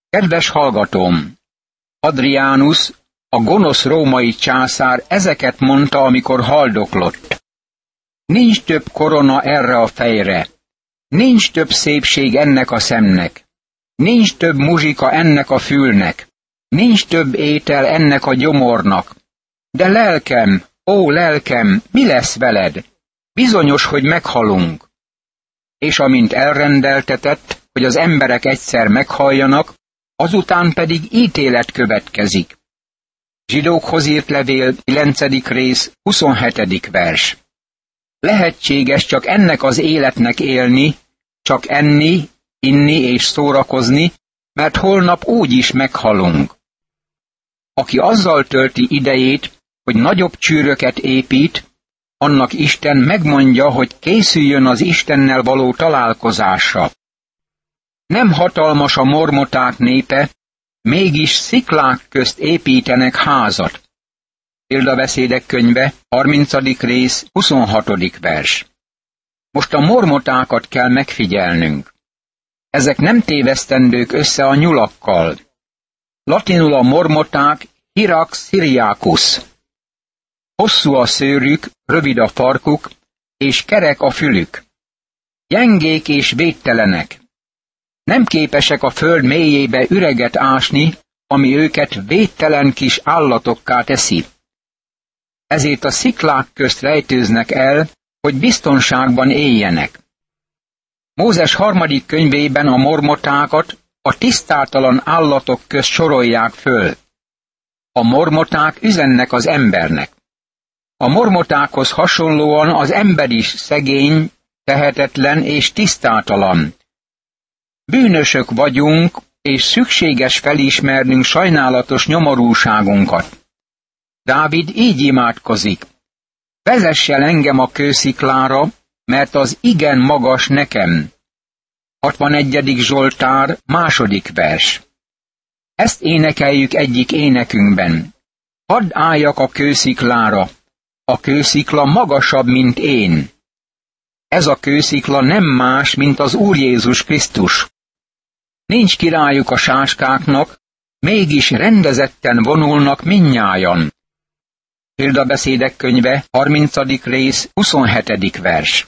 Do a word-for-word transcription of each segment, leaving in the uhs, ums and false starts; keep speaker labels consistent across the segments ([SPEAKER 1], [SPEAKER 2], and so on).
[SPEAKER 1] Kedves hallgatóm! Hadrianus, a gonosz római császár ezeket mondta, amikor haldoklott. Nincs több korona erre a fejre, nincs több szépség ennek a szemnek, nincs több muzsika ennek a fülnek, nincs több étel ennek a gyomornak. De lelkem, ó lelkem, mi lesz veled? Bizonyos, hogy meghalunk. És amint elrendeltetett, hogy az emberek egyszer meghalljanak, azután pedig ítélet következik. Zsidókhoz írt levél, kilencedik rész, huszonhetedik vers. Lehetséges csak ennek az életnek élni, csak enni, inni és szórakozni, mert holnap úgy is meghalunk. Aki azzal tölti idejét, hogy nagyobb csűröket épít, annak Isten megmondja, hogy készüljön az Istennel való találkozásra. Nem hatalmas a mormoták népe, mégis sziklák közt építenek házat. Példabeszédek könyve, harmincadik rész, huszonhatodik vers. Most a mormotákat kell megfigyelnünk. Ezek nem tévesztendők össze a nyulakkal. Latinul a mormoták Hyrax syriacus. Hosszú a szőrük, rövid a farkuk, és kerek a fülük. Gyengék és védtelenek. Nem képesek a föld mélyébe üreget ásni, ami őket védtelen kis állatokká teszi. Ezért a sziklák közt rejtőznek el, hogy biztonságban éljenek. Mózes harmadik könyvében a mormotákat a tisztátalan állatok közt sorolják föl. A mormoták üzennek az embernek. A mormotákhoz hasonlóan az ember is szegény, tehetetlen és tisztátalan. Bűnösök vagyunk, és szükséges felismernünk sajnálatos nyomorúságunkat. Dávid így imádkozik. Vezess el engem a kősziklára, mert az igen magas nekem. hatvanegyedik Zsoltár, második vers. Ezt énekeljük egyik énekünkben. Hadd álljak a kősziklára, a kőszikla magasabb, mint én. Ez a kőszikla nem más, mint az Úr Jézus Krisztus. Nincs királyuk a sáskáknak, mégis rendezetten vonulnak mindnyájan. Példabeszédek könyve, harmincadik rész, huszonhetedik vers.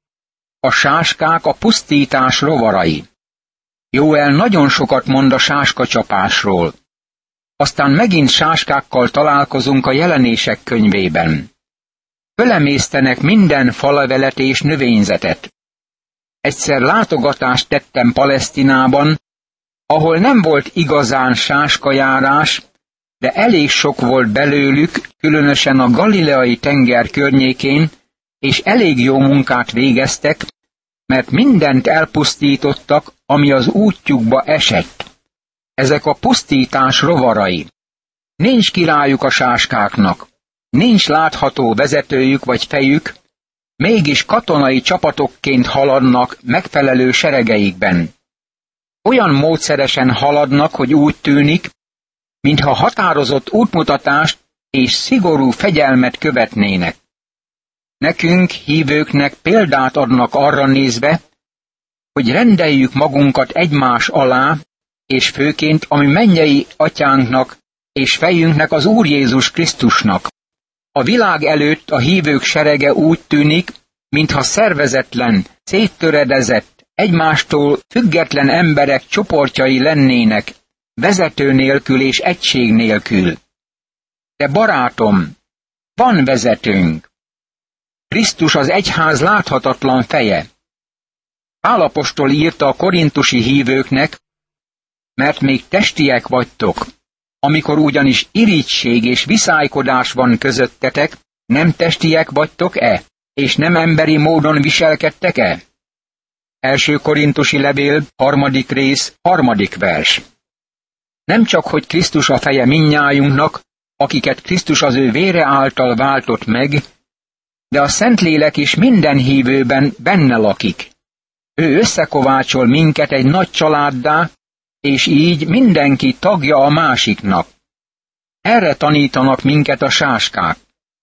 [SPEAKER 1] A sáskák a pusztítás rovarai. Jóel nagyon sokat mond a sáskacsapásról. Aztán megint sáskákkal találkozunk a Jelenések könyvében. Fölemésztenek minden falevelet és növényzetet. Egyszer látogatást tettem Palesztinában, ahol nem volt igazán sáskajárás, de elég sok volt belőlük, különösen a Galileai tenger környékén, és elég jó munkát végeztek, mert mindent elpusztítottak, ami az útjukba esett. Ezek a pusztítás rovarai. Nincs királyuk a sáskáknak, nincs látható vezetőjük vagy fejük, mégis katonai csapatokként haladnak megfelelő seregeikben. Olyan módszeresen haladnak, hogy úgy tűnik, mintha határozott útmutatást és szigorú fegyelmet követnének. Nekünk, hívőknek példát adnak arra nézve, hogy rendeljük magunkat egymás alá, és főként a mi mennyei atyánknak és fejünknek, az Úr Jézus Krisztusnak. A világ előtt a hívők serege úgy tűnik, mintha szervezetlen, széttöredezett, egymástól független emberek csoportjai lennének, vezető nélkül és egység nélkül. De barátom, van vezetőnk. Krisztus az egyház láthatatlan feje. Pál apostol írta a korintusi hívőknek, mert még testiek vagytok, amikor ugyanis irigység és viszálykodás van közöttetek, nem testiek vagytok-e, és nem emberi módon viselkedtek-e? Első korintusi levél, harmadik rész, harmadik vers. Nem csak, hogy Krisztus a feje mindnyájunknak, akiket Krisztus az ő vére által váltott meg, de a Szentlélek is minden hívőben benne lakik. Ő összekovácsol minket egy nagy családdá, és így mindenki tagja a másiknak. Erre tanítanak minket a sáskák.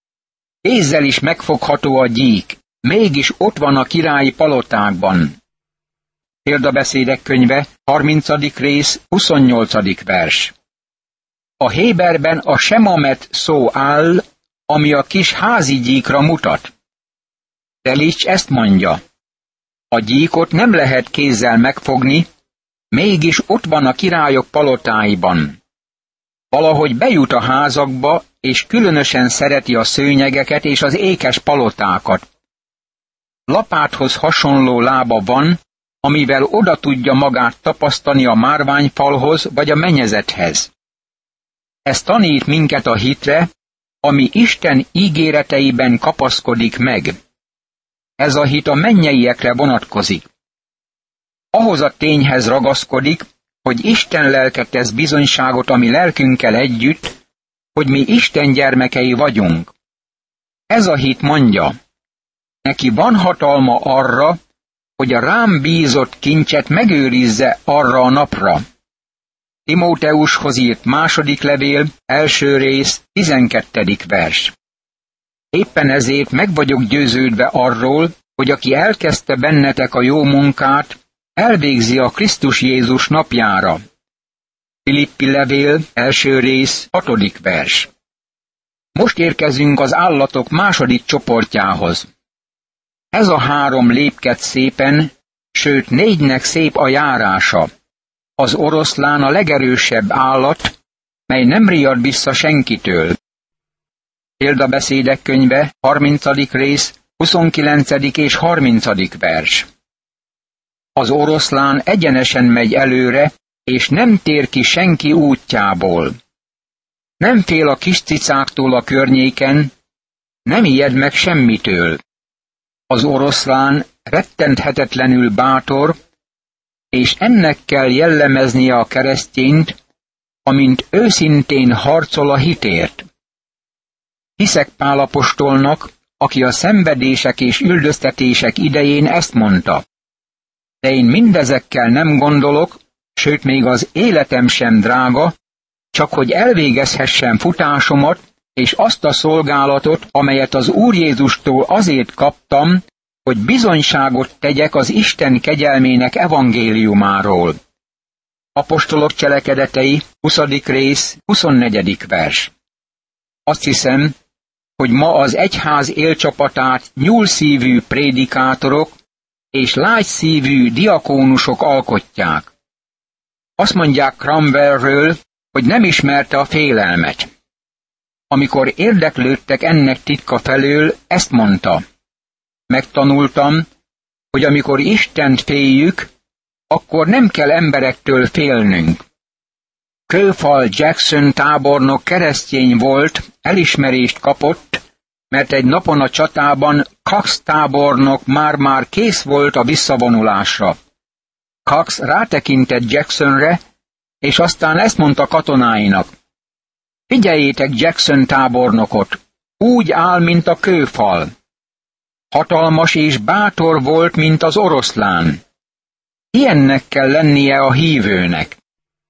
[SPEAKER 1] Kézzel is megfogható a gyík, mégis ott van a királyi palotákban. Példabeszédek könyve, harmincadik rész, huszonnyolcadik vers. A Héberben a semamet szó áll, ami a kis házi gyíkra mutat. Telics ezt mondja: a gyíkot nem lehet kézzel megfogni, mégis ott van a királyok palotáiban. Valahogy bejut a házakba, és különösen szereti a szőnyegeket és az ékes palotákat. Lapáthoz hasonló lába van, amivel oda tudja magát tapasztani a márványfalhoz vagy a mennyezethez. Ez tanít minket a hitre, ami Isten ígéreteiben kapaszkodik meg. Ez a hit a mennyeiekre vonatkozik. Ahhoz a tényhez ragaszkodik, hogy Isten lelke tesz bizonyságot a mi lelkünkkel együtt, hogy mi Isten gyermekei vagyunk. Ez a hit mondja: neki van hatalma arra, hogy a rám bízott kincset megőrizze arra a napra. Timóteushoz írt második levél, első rész, tizenkettedik vers. Éppen ezért meg vagyok győződve arról, hogy aki elkezdte bennetek a jó munkát, elvégzi a Krisztus Jézus napjára. Filippi levél, első rész, hatodik vers. Most érkezünk az állatok második csoportjához. Ez a három lépked szépen, sőt négynek szép a járása. Az oroszlán a legerősebb állat, mely nem riad vissza senkitől. Példabeszédek könyve, harmincadik rész, huszonkilencedik és harmincadik vers. Az oroszlán egyenesen megy előre, és nem tér ki senki útjából. Nem fél a kis cicáktól a környéken, nem ijed meg semmitől. Az oroszlán rettenthetetlenül bátor, és ennek kell jellemeznie a keresztényt, amint őszintén harcol a hitért. Hiszek Pál apostolnak, aki a szenvedések és üldöztetések idején ezt mondta: de én mindezekkel nem gondolok, sőt még az életem sem drága, csak hogy elvégezhessem futásomat, és azt a szolgálatot, amelyet az Úr Jézustól azért kaptam, hogy bizonyságot tegyek az Isten kegyelmének evangéliumáról. Apostolok cselekedetei, huszadik rész, huszonnegyedik vers. Azt hiszem, hogy ma az egyház élcsapatát nyúlszívű prédikátorok és lágyszívű diakónusok alkotják. Azt mondják Cromwellről, hogy nem ismerte a félelmet. Amikor érdeklődtek ennek titka felől, ezt mondta: megtanultam, hogy amikor Istent féljük, akkor nem kell emberektől félnünk. Kőfal Jackson tábornok keresztény volt, elismerést kapott, mert egy napon a csatában Cox tábornok már-már kész volt a visszavonulásra. Cox rátekintett Jacksonre, és aztán ezt mondta katonáinak: figyeljétek Jackson tábornokot, úgy áll, mint a kőfal. Hatalmas és bátor volt, mint az oroszlán. Ilyennek kell lennie a hívőnek.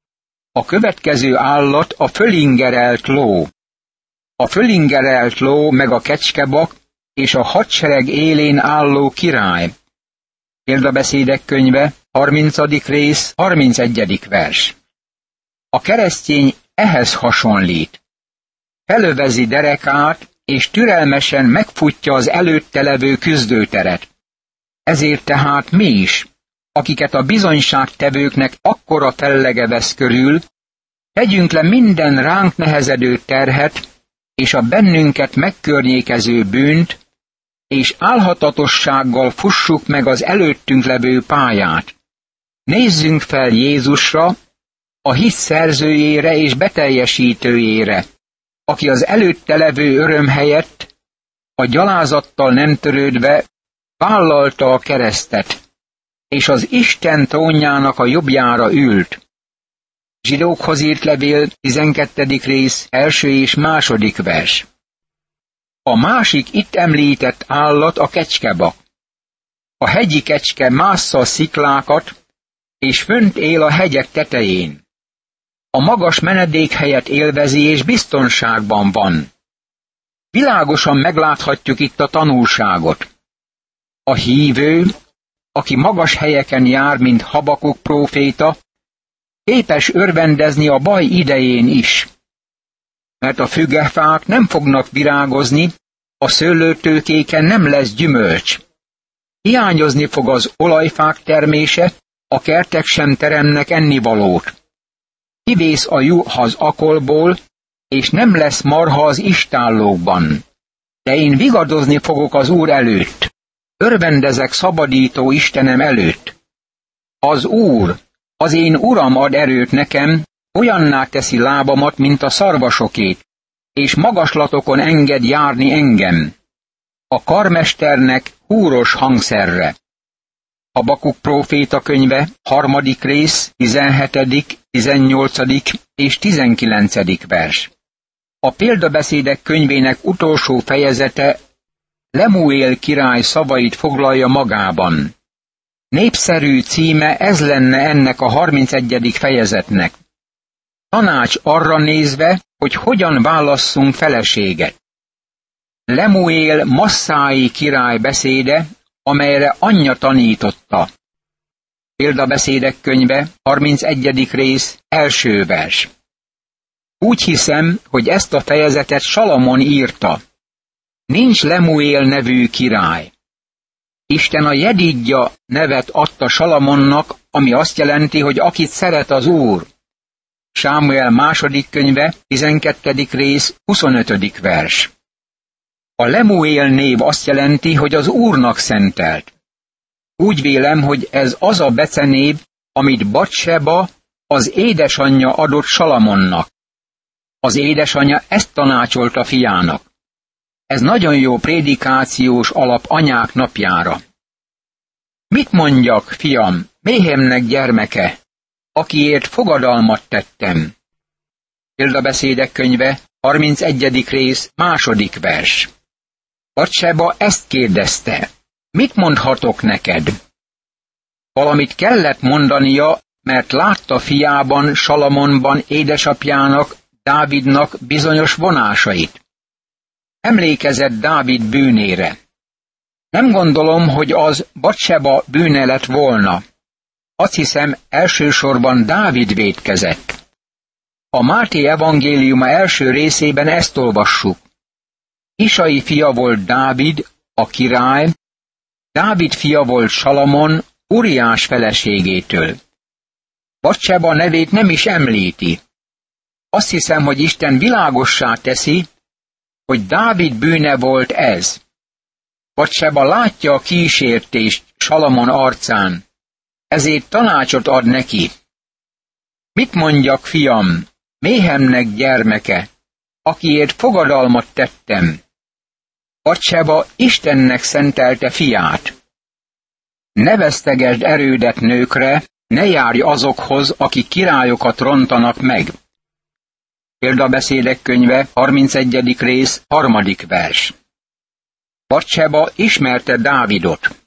[SPEAKER 1] A következő állat a fölingerelt ló. A fölingerelt ló meg a kecskebak és a hadsereg élén álló király. Példabeszédek könyve, harmincadik rész, harmincegyedik vers. A keresztény ehhez hasonlít. Felövezi derekát, és türelmesen megfutja az előtte levő küzdőteret. Ezért tehát mi is, akiket a bizonyságtevőknek akkora fellege vesz körül, tegyünk le minden ránk nehezedő terhet, és a bennünket megkörnyékező bűnt, és álhatatossággal fussuk meg az előttünk levő pályát. Nézzünk fel Jézusra, a hit szerzőjére és beteljesítőjére, aki az előtte levő öröm helyett, a gyalázattal nem törődve vállalta a keresztet, és az Isten trónjának a jobbjára ült. Zsidókhoz írt levél, tizenkettedik rész, első és második vers. A másik itt említett állat a kecskebak. A hegyi kecske mássza a sziklákat, és fönt él a hegyek tetején. A magas menedékhelyet élvezi, és biztonságban van. Világosan megláthatjuk itt a tanulságot. A hívő, aki magas helyeken jár, mint Habakuk próféta, képes örvendezni a baj idején is. Mert a fügefák nem fognak virágozni, a szőlőtőkéken nem lesz gyümölcs. Hiányozni fog az olajfák termése, a kertek sem teremnek ennivalót. Kivész a juh az akolból, és nem lesz marha az istállókban. De én vigadozni fogok az Úr előtt. Örvendezek szabadító Istenem előtt. Az Úr, az én Uram ad erőt nekem, olyanná teszi lábamat, mint a szarvasokét, és magaslatokon enged járni engem. A karmesternek húros hangszerre. Habakuk próféta könyve, harmadik rész, tizenhetedik, tizennyolcadik és tizenkilencedik vers. A példabeszédek könyvének utolsó fejezete Lemuél király szavait foglalja magában. Népszerű címe ez lenne ennek a harmincegyedik fejezetnek. Tanács arra nézve, hogy hogyan válasszunk feleséget. Lemuél masszái király beszéde, amelyre anyja tanította. Példabeszédek könyve, harmincegyedik rész, első vers. Úgy hiszem, hogy ezt a fejezetet Salamon írta. Nincs Lemuél nevű király. Isten a Jedidja nevet adta Salamonnak, ami azt jelenti, hogy akit szeret az Úr. Sámuel második könyve, tizenkettedik rész, huszonötödik vers. A Lemuél név azt jelenti, hogy az Úrnak szentelt. Úgy vélem, hogy ez az a becenév, amit Batseba, az édesanyja adott Salamonnak. Az édesanyja ezt tanácsolta fiának. Ez nagyon jó prédikációs alap anyák napjára. Mit mondjak, fiam, méhemnek gyermeke, akiért fogadalmat tettem? Példabeszédek könyve, harmincegyedik rész, második vers. Batseba ezt kérdezte, mit mondhatok neked? Valamit kellett mondania, mert látta fiában, Salamonban édesapjának, Dávidnak bizonyos vonásait. Emlékezett Dávid bűnére. Nem gondolom, hogy az Batseba bűne lett volna. Azt hiszem, elsősorban Dávid vétkezett. A Máté evangéliuma első részében ezt olvassuk. Isai fia volt Dávid, a király, Dávid fia volt Salamon, Uriás feleségétől. Batseba nevét nem is említi. Azt hiszem, hogy Isten világossá teszi, hogy Dávid bűne volt ez. Batseba látja a kísértést Salamon arcán, ezért tanácsot ad neki. Mit mondjak, fiam, méhemnek gyermeke, akiért fogadalmat tettem? Batseba Istennek szentelte fiát. Ne vesztegesd erődet nőkre, ne járj azokhoz, akik királyokat rontanak meg. Példabeszédek könyve, harmincegyedik rész, harmadik vers. Batseba ismerte Dávidot.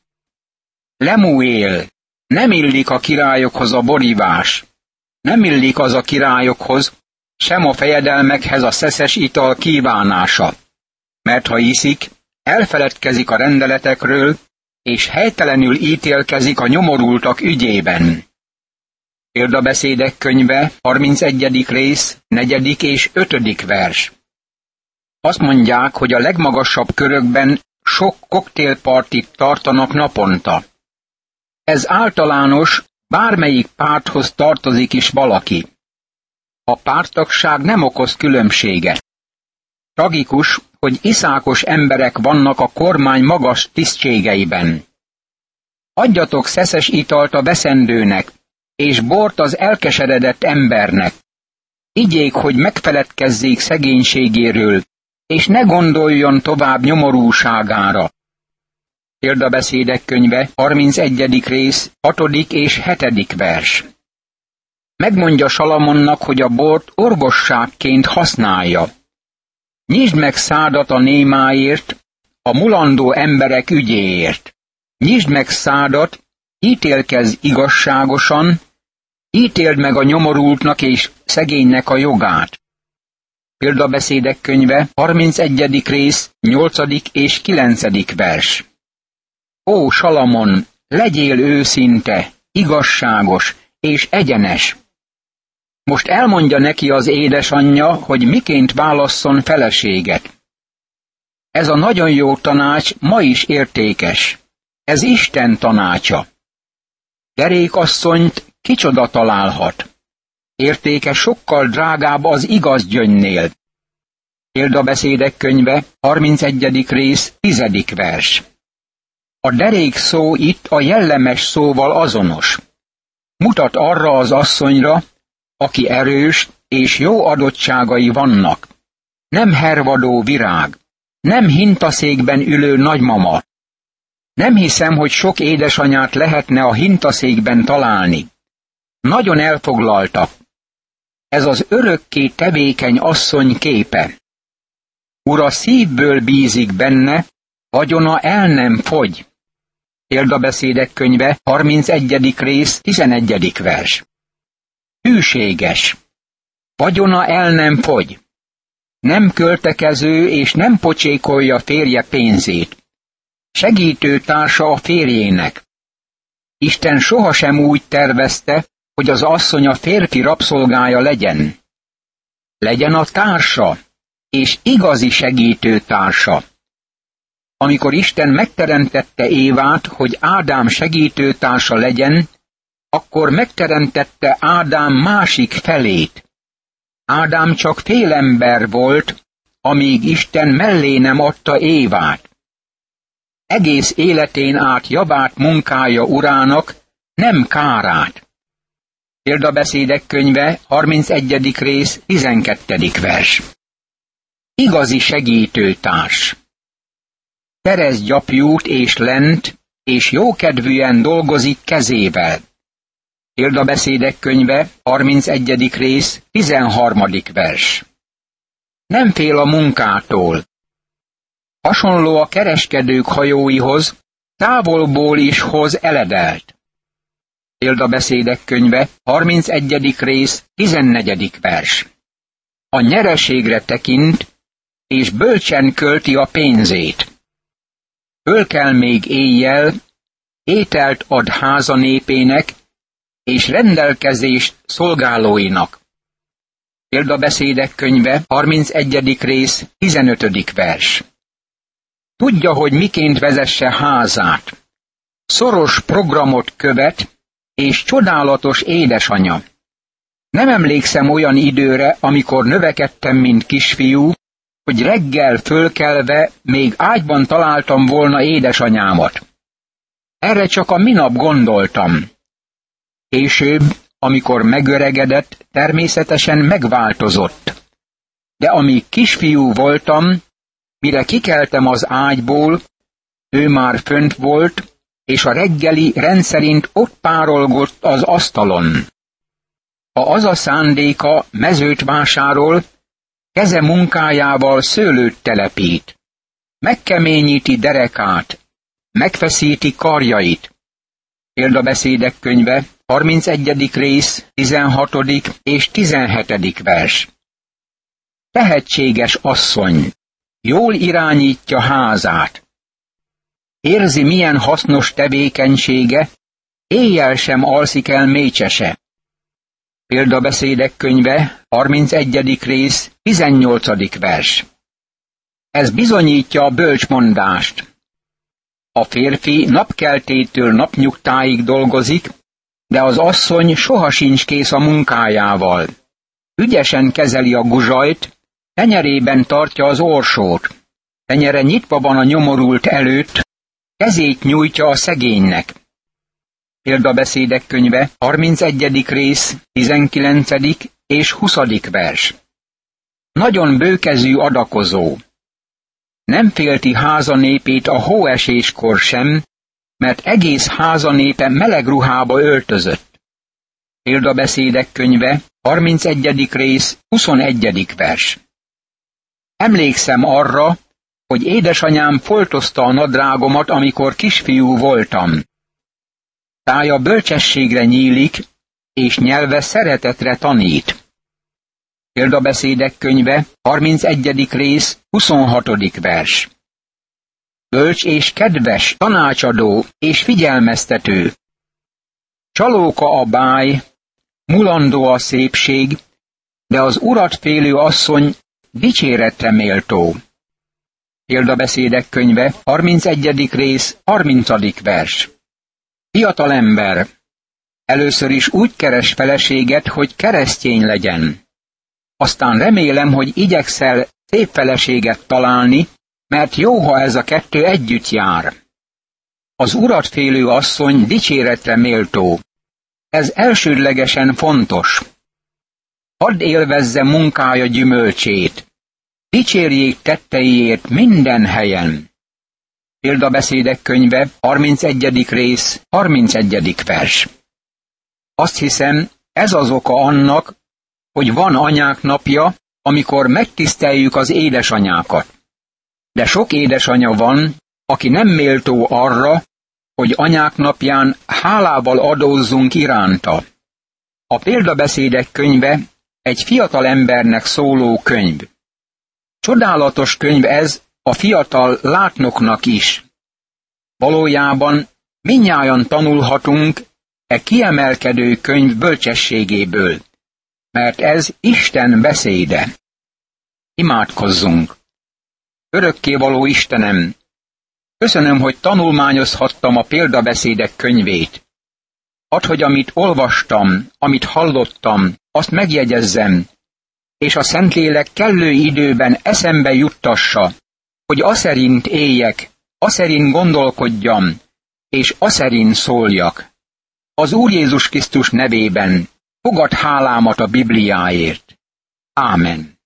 [SPEAKER 1] Lemuél, nem illik a királyokhoz a borívás, nem illik az a királyokhoz, sem a fejedelmekhez a szeszes ital kívánása, mert ha iszik, elfeledkezik a rendeletekről, és helytelenül ítélkezik a nyomorultak ügyében. Példabeszédek könyve, harmincegyedik rész, negyedik és ötödik vers. Azt mondják, hogy a legmagasabb körökben sok koktélpartit tartanak naponta. Ez általános, bármelyik párthoz tartozik is valaki. A párttagság nem okoz különbséget. Tragikus, hogy iszákos emberek vannak a kormány magas tisztségeiben. Adjatok szeszes italt a veszendőnek, és bort az elkeseredett embernek. Igyék, hogy megfeledkezzék szegénységéről, és ne gondoljon tovább nyomorúságára. Példabeszédek könyve, harmincegyedik rész, hatodik és hetedik vers. Megmondja Salamonnak, hogy a bort orvosságként használja. Nyisd meg szádat a némáért, a mulandó emberek ügyéért. Nyisd meg szádat, ítélkezz igazságosan, ítéld meg a nyomorultnak és szegénynek a jogát. Példabeszédek könyve, harmincegyedik rész, nyolcadik és kilencedik vers. Ó, Salamon, legyél őszinte, igazságos és egyenes. Most elmondja neki az édesanyja, hogy miként válasszon feleséget. Ez a nagyon jó tanács ma is értékes. Ez Isten tanácsa. Derékasszonyt kicsoda találhat. Értéke sokkal drágább az igaz gyöngynél. Példabeszédek könyve, harmincegyedik rész, tizedik vers. A derék szó itt a jellemes szóval azonos. Mutat arra az asszonyra, aki erős és jó adottságai vannak. Nem hervadó virág, nem hintaszékben ülő nagymama. Nem hiszem, hogy sok édesanyát lehetne a hintaszékben találni. Nagyon elfoglaltak. Ez az örökké tevékeny asszony képe. Ura szívből bízik benne, vagyona el nem fogy. Példabeszédek könyve, harmincegyedik rész, tizenegyedik vers. Hűséges. Vagyona el nem fogy. Nem költekező és nem pocsékolja férje pénzét. Segítő társa a férjének. Isten sohasem úgy tervezte, hogy az asszony a férfi rabszolgája legyen. Legyen a társa, és igazi segítő társa. Amikor Isten megteremtette Évát, hogy Ádám segítő társa legyen, akkor megteremtette Ádám másik felét. Ádám csak félember volt, amíg Isten mellé nem adta Évát. Egész életén át javát munkája urának, nem kárát. Példabeszédek könyve, harmincegyedik rész, tizenkettedik vers. Igazi segítőtárs. Terez gyapjút és lent, és jókedvűen dolgozik kezével. Példabeszédek könyve, harmincegyedik rész, tizenharmadik vers. Nem fél a munkától. Hasonló a kereskedők hajóihoz, távolból is hoz eledelt. Példabeszédek könyve, harmincegyedik rész, tizennegyedik vers. A nyereségre tekint, és bölcsen költi a pénzét. Fölkel még éjjel, ételt ad háza népének, és rendelkezést szolgálóinak. Példabeszédek könyve, harmincegyedik rész, tizenötödik vers. Tudja, hogy miként vezesse házát. Szoros programot követ, és csodálatos édesanya. Nem emlékszem olyan időre, amikor növekedtem, mint kisfiú, hogy reggel fölkelve még ágyban találtam volna édesanyámat. Erre csak a minap gondoltam. Később, amikor megöregedett, természetesen megváltozott. De amíg kisfiú voltam, mire kikeltem az ágyból, ő már fönt volt, és a reggeli rendszerint ott párolgott az asztalon. Ha az a szándéka, mezőt vásárol, keze munkájával szőlőt telepít. Megkeményíti derekát, megfeszíti karjait. Példabeszédek könyve, harmincegyedik rész, tizenhatodik és tizenhetedik vers. Tehetséges asszony, jól irányítja házát. Érzi, milyen hasznos tevékenysége, éjjel sem alszik el mécsese. Példabeszédek könyve, harmincegyedik rész, tizennyolcadik vers. Ez bizonyítja a bölcsmondást. A férfi napkeltétől napnyugtáig dolgozik, de az asszony soha sincs kész a munkájával. Ügyesen kezeli a guzsajt, tenyerében tartja az orsót. Tenyere nyitva van a nyomorult előtt, kezét nyújtja a szegénynek. Példabeszédek könyve, harmincegyedik rész, tizenkilencedik és huszadik vers. Nagyon bőkezű adakozó. Nem félti háza népét a hóeséskor sem, mert egész háza népe meleg ruhába öltözött. Példabeszédek könyve, harmincegyedik rész, huszonegyedik vers. Emlékszem arra, hogy édesanyám foltozta a nadrágomat, amikor kisfiú voltam. Szája bölcsességre nyílik, és nyelve szeretetre tanít. Példabeszédek könyve, harmincegyedik rész, huszonhatodik vers. bölcs és kedves, tanácsadó és figyelmeztető. Csalóka a báj, mulandó a szépség, de az urat félő asszony dicséretre méltó. Példabeszédek könyve, harmincegyedik rész, harmincadik vers. Fiatalember, először is úgy keres feleséget, hogy keresztény legyen. Aztán remélem, hogy igyekszel szép feleséget találni, mert jó, ha ez a kettő együtt jár. Az urat félő asszony dicséretre méltó. Ez elsődlegesen fontos. Hadd élvezze munkája gyümölcsét. Dicsérjék tetteiért minden helyen. Példabeszédek könyve, harmincegyedik rész, harmincegyedik vers. Azt hiszem, ez az oka annak, hogy van anyák napja, amikor megtiszteljük az édesanyákat. De sok édesanya van, aki nem méltó arra, hogy anyák napján hálával adózzunk iránta. A Példabeszédek könyve egy fiatal embernek szóló könyv. Csodálatos könyv ez a fiatal látnoknak is. Valójában mindnyájan tanulhatunk e kiemelkedő könyv bölcsességéből, mert ez Isten beszéde. Imádkozzunk! Örökkévaló Istenem, köszönöm, hogy tanulmányozhattam a Példabeszédek könyvét. Add, hogy amit olvastam, amit hallottam, azt megjegyezzem, és a Szentlélek kellő időben eszembe juttassa, hogy aszerint éljek, aszerint gondolkodjam, és aszerint szóljak. Az Úr Jézus Krisztus nevében fogadd hálámat a Bibliáért. Ámen.